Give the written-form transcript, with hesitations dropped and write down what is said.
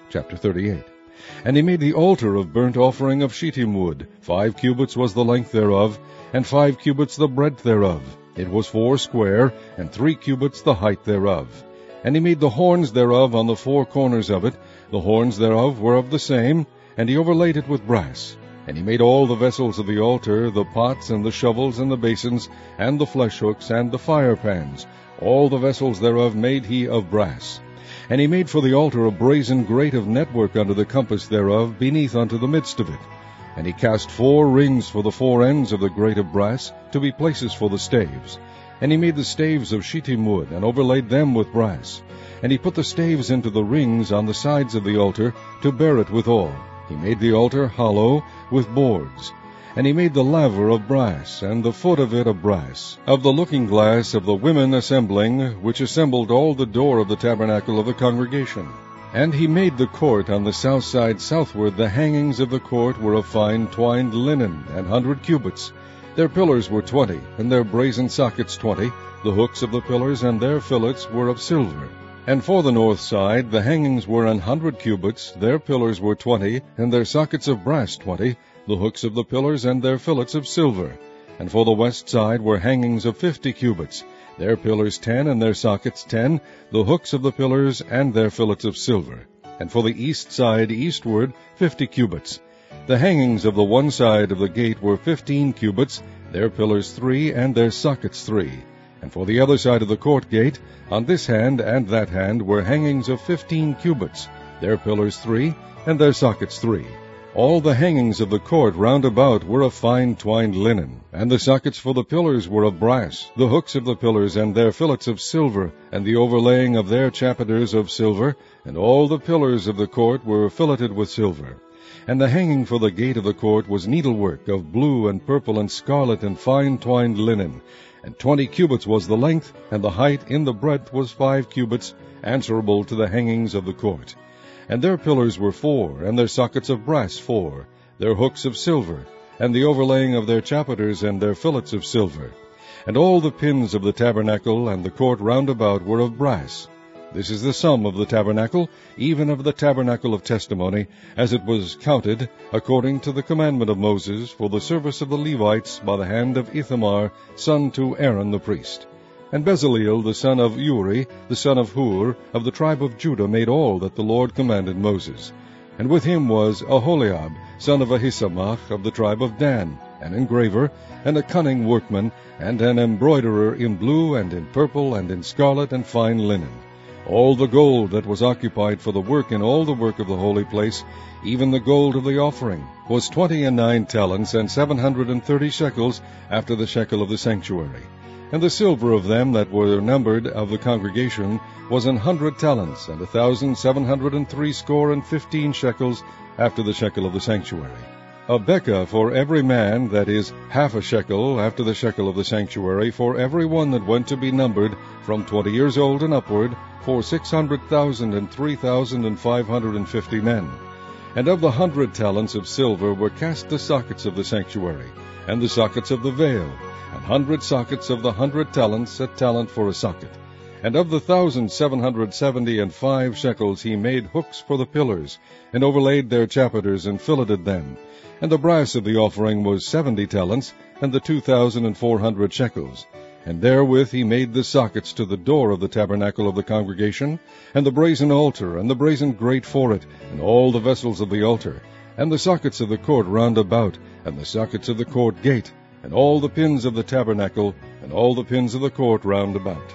Chapter 38. And he made the altar of burnt offering of shittim wood. 5 cubits was the length thereof, and 5 cubits the breadth thereof. It was 4 square, and 3 cubits the height thereof. And he made the horns thereof on the 4 corners of it. The horns thereof were of the same, and he overlaid it with brass. And he made all the vessels of the altar, the pots, and the shovels, and the basins, and the flesh hooks, and the fire pans. All the vessels thereof made he of brass. And he made for the altar a brazen grate of network under the compass thereof, beneath unto the midst of it. And he cast 4 rings for the 4 ends of the grate of brass, to be places for the staves. And he made the staves of shittim wood, and overlaid them with brass. And he put the staves into the rings on the sides of the altar, to bear it withal. He made the altar hollow, with boards. And he made the laver of brass, and the foot of it of brass, of the looking glass of the women assembling, which assembled all the door of the tabernacle of the congregation. And he made the court on the south side southward. The hangings of the court were of fine twined linen, 100 cubits. Their pillars were 20, and their brazen sockets 20. The hooks of the pillars and their fillets were of silver. And for the north side the hangings were 100 cubits. Their pillars were 20, and their sockets of brass 20. The hooks of the pillars and their fillets of silver. And for the west side were hangings of 50 cubits, their pillars 10, and their sockets 10, the hooks of the pillars and their fillets of silver. And for the east side eastward 50 cubits. The hangings of the one side of the gate were 15 cubits, their pillars 3, and their sockets 3. And for the other side of the court gate, on this hand and that hand, were hangings of 15 cubits, their pillars 3, and their sockets 3. All the hangings of the court round about were of fine twined linen, and the sockets for the pillars were of brass, the hooks of the pillars and their fillets of silver, and the overlaying of their chapiters of silver, and all the pillars of the court were filleted with silver. And the hanging for the gate of the court was needlework of blue and purple and scarlet and fine twined linen, and 20 cubits was the length, and the height in the breadth was 5 cubits, answerable to the hangings of the court. And their pillars were 4, and their sockets of brass 4, their hooks of silver, and the overlaying of their chapiters and their fillets of silver. And all the pins of the tabernacle and the court round about were of brass. This is the sum of the tabernacle, even of the tabernacle of testimony, as it was counted, according to the commandment of Moses, for the service of the Levites by the hand of Ithamar, son to Aaron the priest. And Bezaleel the son of Uri, the son of Hur, of the tribe of Judah, made all that the Lord commanded Moses. And with him was Aholiab, son of Ahisamach, of the tribe of Dan, an engraver, and a cunning workman, and an embroiderer in blue, and in purple, and in scarlet, and fine linen. All the gold that was occupied for the work in all the work of the holy place, even the gold of the offering, was 29 talents, and 730 shekels, after the shekel of the sanctuary. And the silver of them that were numbered of the congregation was 100 talents, and 1,760 shekels, after the shekel of the sanctuary. A bekah for every man, that is, half a shekel, after the shekel of the sanctuary, for every one that went to be numbered, from 20 years old and upward, for 600,000 and 3,550 men. And of the 100 talents of silver were cast the sockets of the sanctuary, and the sockets of the veil, 100 sockets of the 100 talents, a talent for a socket. And of the 1,775 shekels he made hooks for the pillars, and overlaid their chapiters, and filleted them. And the brass of the offering was 70 talents, and the 2,400 shekels. And therewith he made the sockets to the door of the tabernacle of the congregation, and the brazen altar, and the brazen grate for it, and all the vessels of the altar, and the sockets of the court round about, and the sockets of the court gate, and all the pins of the tabernacle, and all the pins of the court round about.